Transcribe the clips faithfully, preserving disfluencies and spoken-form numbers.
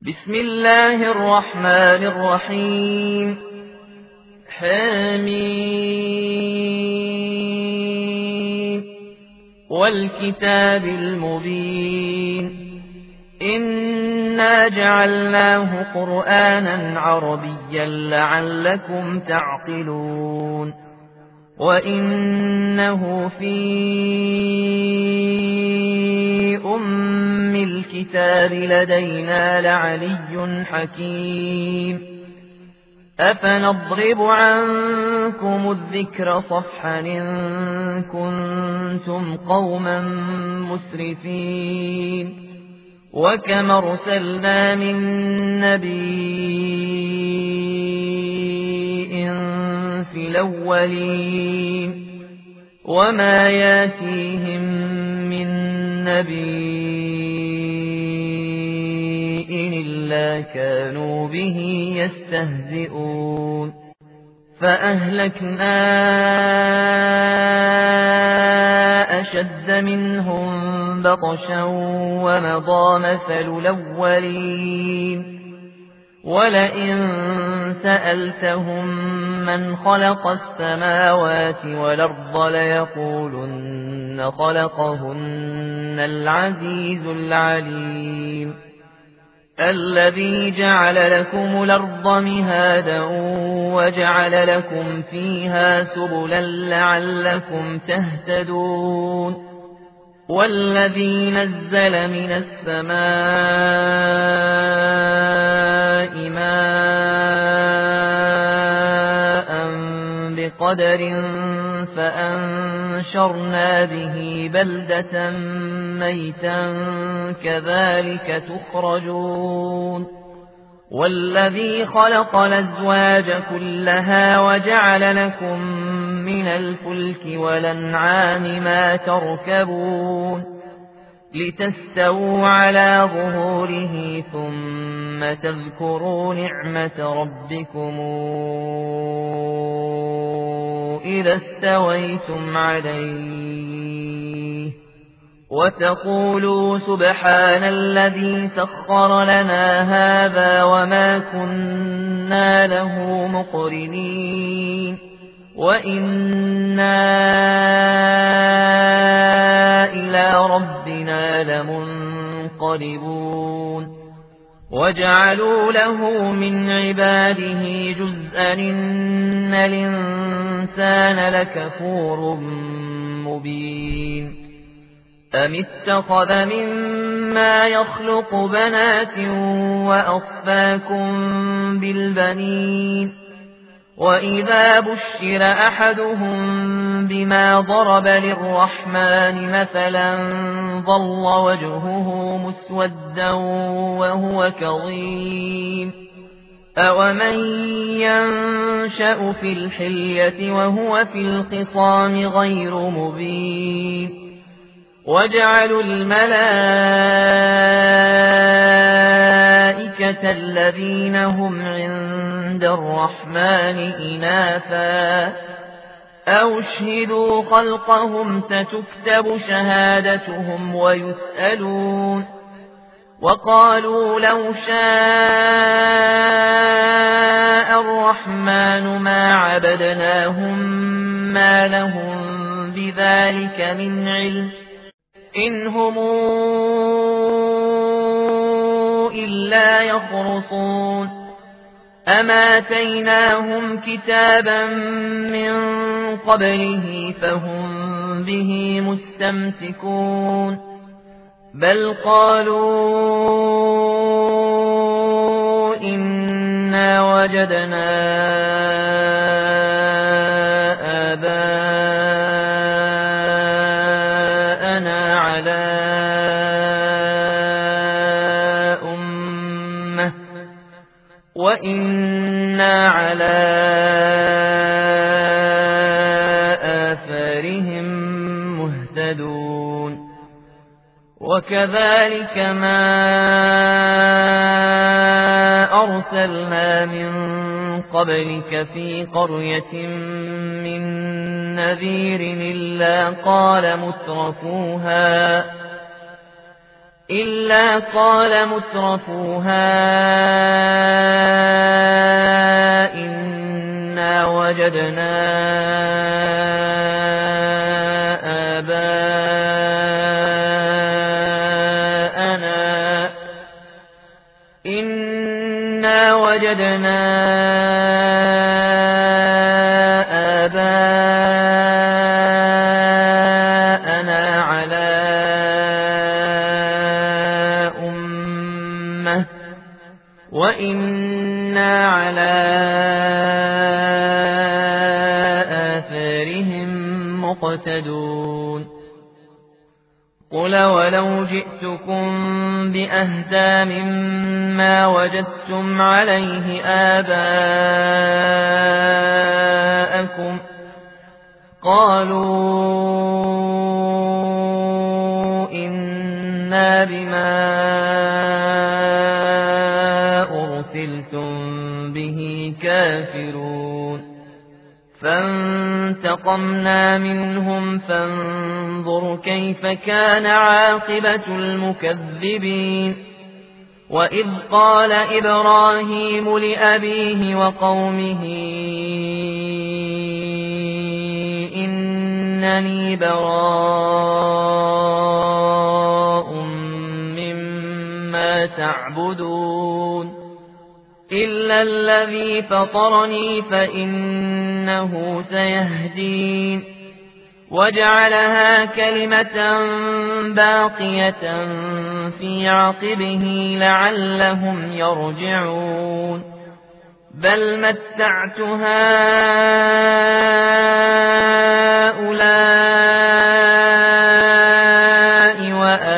بسم الله الرحمن الرحيم. حميم والكتاب المبين إنا جعلناه قرآنا عربيا لعلكم تعقلون وإنه في أم الكتاب لدينا لعلي حكيم أفنضرب عنكم الذكر صفحا إن كنتم قوما مسرفين وكم أرسلنا من نبي في الأولين وما ياتيهم من نبي إلا كانوا به يستهزئون فأهلكنا أشد منهم بطشا ومضى مثل الأولين ولئن سألتهم من خلق السماوات والأرض ليقولن خلقهن العزيز العليم الذي جعل لكم الأرض مهادا وجعل لكم فيها سبلا لعلكم تهتدون والذي نزل من السماء ماء بقدر فأنشرنا به بلدة ميتا كذلك تخرجون والذي خلق الأزواج كلها وجعل لكم من الفلك والأنعام ما تركبون لتستووا على ظهوره ثم تذكروا نعمة ربكم إذا استويتم عليه وتقولوا سبحان الذي سخر لنا هذا وما كنا له مقرنين وإنا إلى ربنا لمنقلبون وجعلوا له من عباده جزءا إن الإنسان لكفور مبين أم اتخذ مما يخلق بنات وأصفاكم بالبنين وإذا بشر أحدهم بما ضرب للرحمن مثلا ظل وجهه مسودا وهو كظيم أومن ينشأ في الحلية وهو في الخصام غير مبين وجعلوا الملائكة الذين هم عند الرحمن إناثا أو اشهدوا خلقهم ستكتب شهادتهم ويسألون وقالوا لو شاء الرحمن ما عبدناهم ما لهم بذلك من علم إن هم إلا يخرصون أما آتيناهم كتابا من قبله فهم به مستمسكون بل قالوا إنا وجدنا آباءنا على أمة وإنا على آثارهم مهتدون وكذلك ما أرسلنا من قبلك في قرية من نذير إلا قال مترفوها إلا قال مترفوها إنا وجدنا آباءنا إنا وجدنا آباءنا على أمة وإنا على آثارهم مقتدون قل ولو جئتكم بأهدى مما وجدتم عليه آباءكم قالوا إنا بما أرسلتم به كافرون فانتقمنا منهم فانظر كيف كان عاقبة المكذبين وإذ قال إبراهيم لأبيه وقومه إنني براء مما تعبدون إلا الذي فطرني فإنه سيهدين وجعلها كلمة باقية في عقبه لعلهم يرجعون بل متعت هؤلاء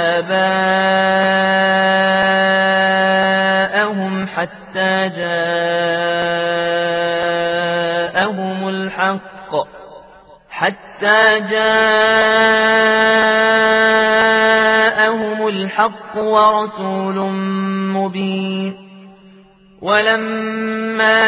وآباءهم حتى جاءهم الحق حتى جاءهم الحق ورسول مبين ولما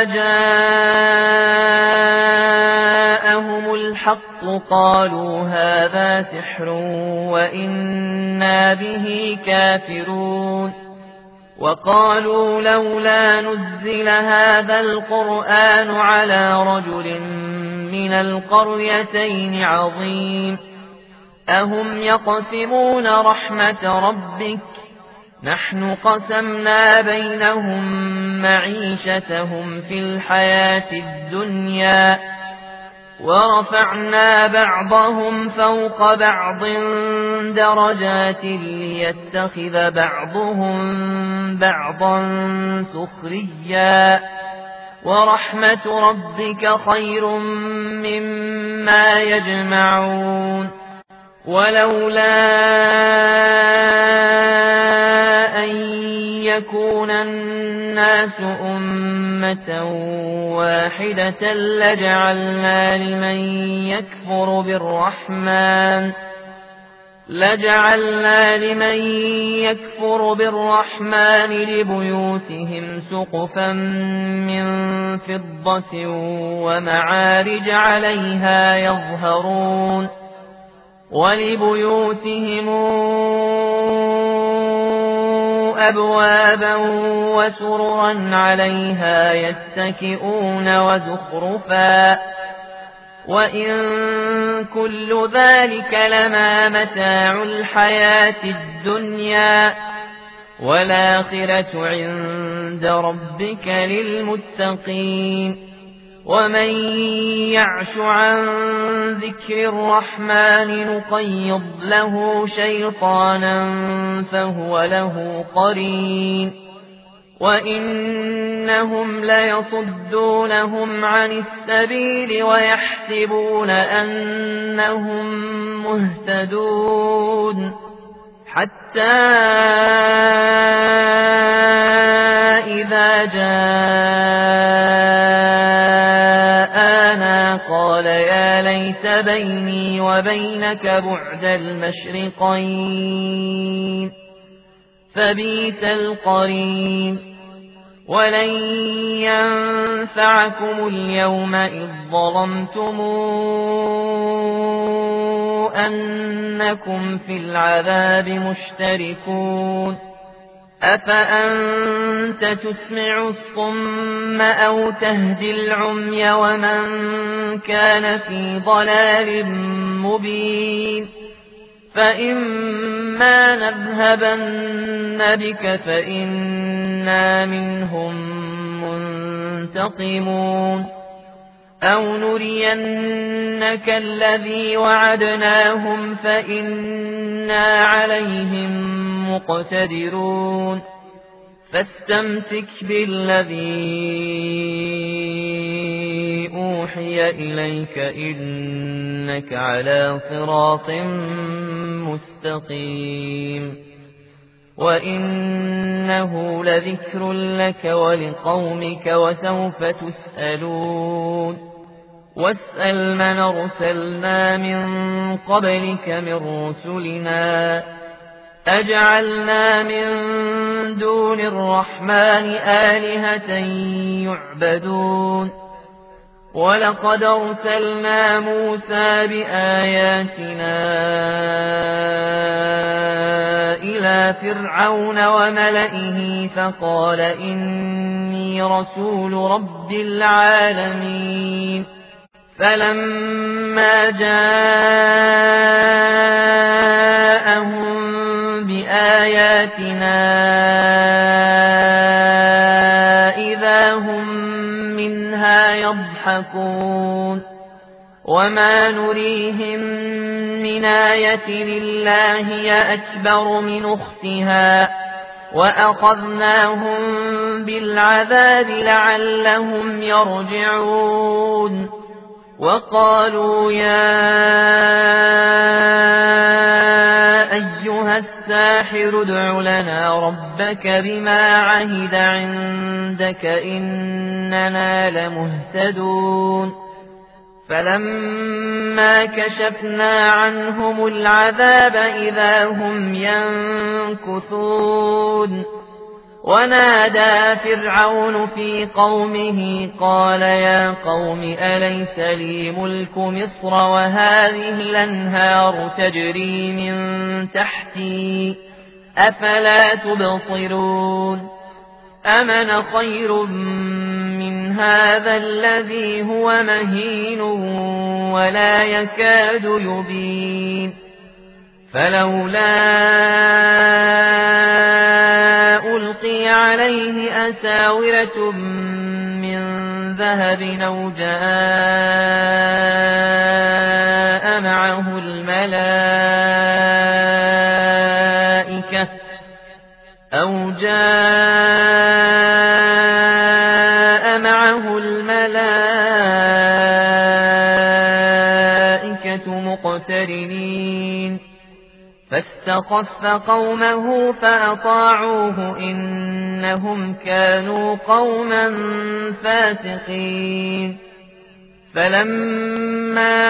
جاءهم الحق قالوا هذا سحر وإنا به كافرون وقالوا لولا نزل هذا القرآن على رجل من القريتين عظيم أهم يقسمون رحمة ربك نحن قسمنا بينهم معيشتهم في الحياة الدنيا ورفعنا بعضهم فوق بعض درجات ليتخذ بعضهم بعضا سخريا ورحمة ربك خير مما يجمعون ولولا أن يكون الناس أمة واحدة لجعلنا لمن يكفر بالرحمن لجعلنا لمن يكفر بالرحمن لبيوتهم سقفا من فضة ومعارج عليها يظهرون ولبيوتهم أبوابا وسررا عليها يتكئون وزخرفا وإن كل ذلك لما متاع الحياة الدنيا والآخرة عند ربك للمتقين ومن يعش عن ذكر الرحمن نقيض له شيطانا فهو له قرين وإنهم ليصدونهم عن السبيل ويحسبون أنهم مهتدون حتى إذا جاءنا قال يا ليت بيني وبينك بعد المشرقين فبئس القرين ولن ينفعكم اليوم إذ ظلمتم أنكم في العذاب مشتركون أفأنت تسمع الصم أو تهدي العمي ومن كان في ضلال مبين فإما نذهبن بك فإنا منهم منتقمون أو نرينك الذي وعدناهم فإنا عليهم مقتدرون فاستمسك بالذي أوحي إليك إنك على صراط مستقيم وإنه لذكر لك ولقومك وسوف تسألون واسأل من أرسلنا من قبلك من رسلنا أجعلنا من دون الرحمن آلهة يعبدون ولقد أرسلنا موسى بآياتنا إلى فرعون وملئه فقال إني رسول رب العالمين فلما جاءهم بآياتنا إذا هم منها يضحكون وما نريهم من آية إلا هي أكبر من أختها وأخذناهم بالعذاب لعلهم يرجعون وقالوا يا أيها الساحر ادع لنا ربك بما عهد عندك إننا لمهتدون فلما كشفنا عنهم العذاب إذا هم ينكثون ونادى فرعون في قومه قال يا قوم أليس لي ملك مصر وهذه الأنهار تجري من تحتي أفلا تبصرون أمن خير من هذا الذي هو مهين ولا يكاد يبين فلولا ألقي عليه أساورة من ذهب أو جاء معه الملائكة أو جاء معه الملائكة مقترنين فاستخف قومه فأطاعوه إنهم كانوا قوما فاسقين فلما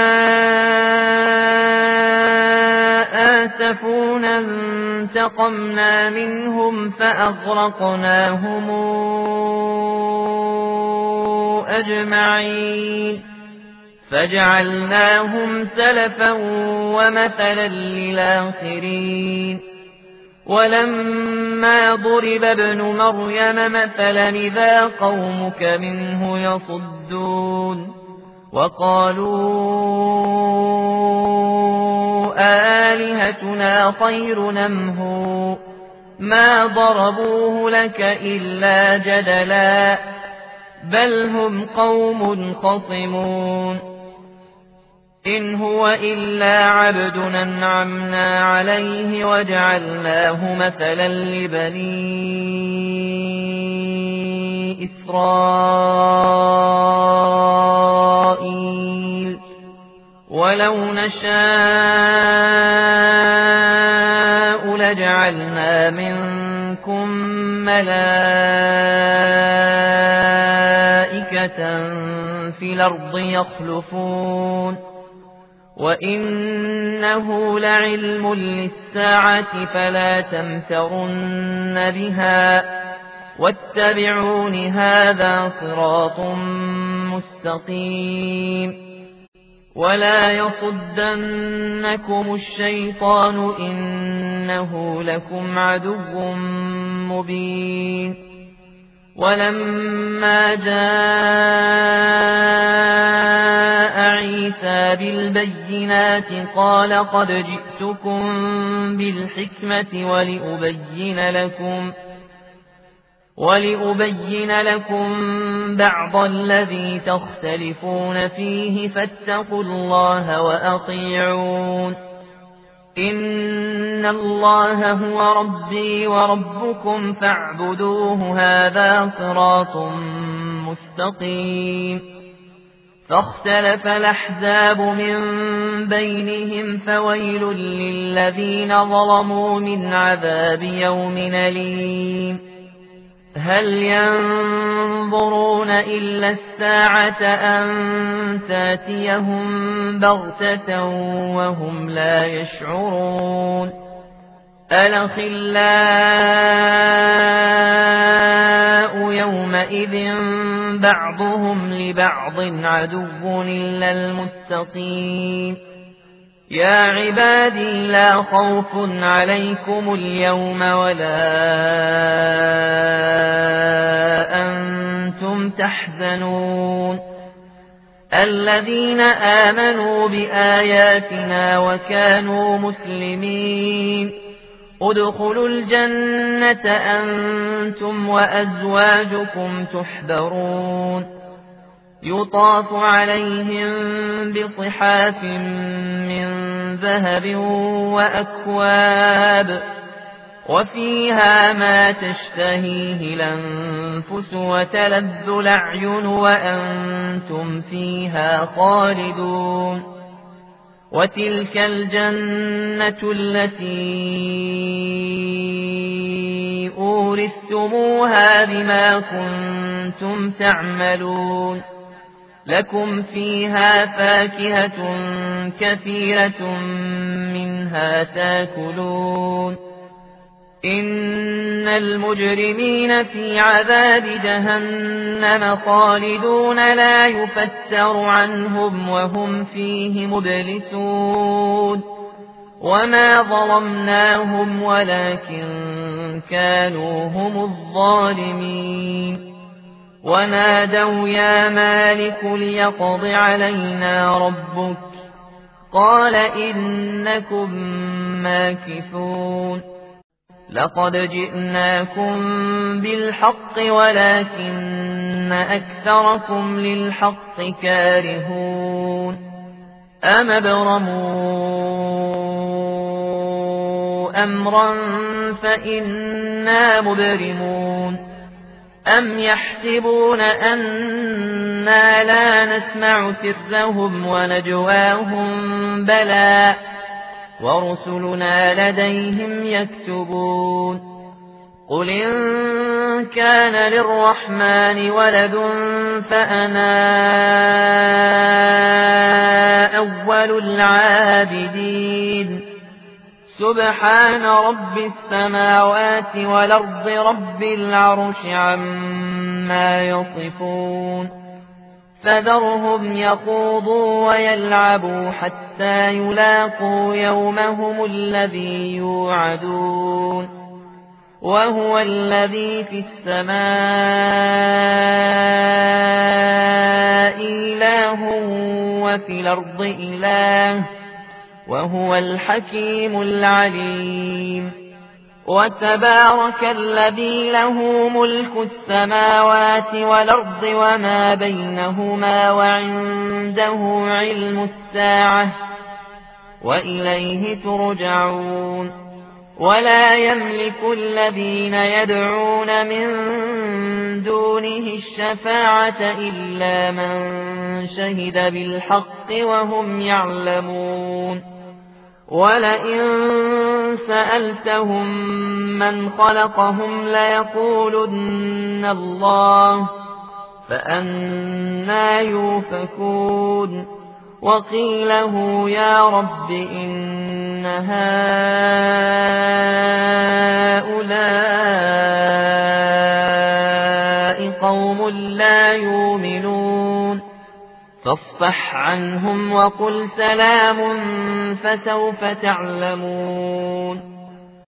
آسفونا انتقمنا منهم فأغرقناهم أجمعين فجعلناهم سلفا ومثلا للآخرين ولما ضرب ابن مريم مثلا إذا قومك منه يصدون وقالوا آلهتنا خير نمه ما ضربوه لك إلا جدلا بل هم قوم خصمون إن هو إلا عبد أنعمنا عليه وجعلناه مثلا لبني إسرائيل ولو نشاء لجعلنا منكم ملائكة في الأرض يخلفون وإنه لعلم للساعة فلا تمترن بها واتبعون هذا صراط مستقيم ولا يصدنكم الشيطان إنه لكم عدو مبين ولما جاء عيسى بالبينات قال قد جئتكم بالحكمة ولأبين لكم ولأبين لكم بعض الذي تختلفون فيه فاتقوا الله وأطيعون إن الله هو ربي وربكم فاعبدوه هذا صراط مستقيم فاختلف الأحزاب من بينهم فويل للذين ظلموا من عذاب يوم أليم هل ينظرون إلا الساعة أن تاتيهم بغتة وهم لا يشعرون الأخلاء يومئذ بعضهم لبعض عدو إلا المتقين يا عبادي لا خوف عليكم اليوم ولا أنتم تحزنون الذين آمنوا بآياتنا وكانوا مسلمين ادخلوا الجنة أنتم وأزواجكم تحبرون يطاف عليهم بصحاف من ذهب وأكواب وفيها ما تشتهيه الأنفس وتلذ الأعين وأنتم فيها خالدون وتلك الجنة التي أورثتموها بما كنتم تعملون لكم فيها فاكهة كثيرة منها تاكلون إن المجرمين في عذاب جهنم خالدون لا يفتر عنهم وهم فيه مبلسون وما ظلمناهم ولكن كانوا هم الظالمين ونادوا يا مالك ليقض علينا ربك قال إنكم ماكثون لقد جئناكم بالحق ولكن أكثركم للحق كارهون أم ابرموا أمرا فإنا مبرمون أم يحسبون أنا لا نسمع سرهم ونجواهم بلى ورسلنا لديهم يكتبون قل إن كان للرحمن ولد فأنا أول العابدين سبحان رب السماوات والأرض رب العرش عما يصفون فذرهم يخوضوا ويلعبوا حتى يلاقوا يومهم الذي يوعدون وهو الذي في السماء إله وفي الأرض إله وهو الحكيم العليم وتبارك الذي له ملك السماوات والأرض وما بينهما وعنده علم الساعة وإليه ترجعون ولا يملك الذين يدعون من دونه الشفاعة إلا من شهد بالحق وهم يعلمون ولئن سألتهم من خلقهم ليقولن الله فأنى يؤفكون وقيله يا رب إن هؤلاء قوم لا يؤمنون فاصفح عنهم وقل سلام فسوف تعلمون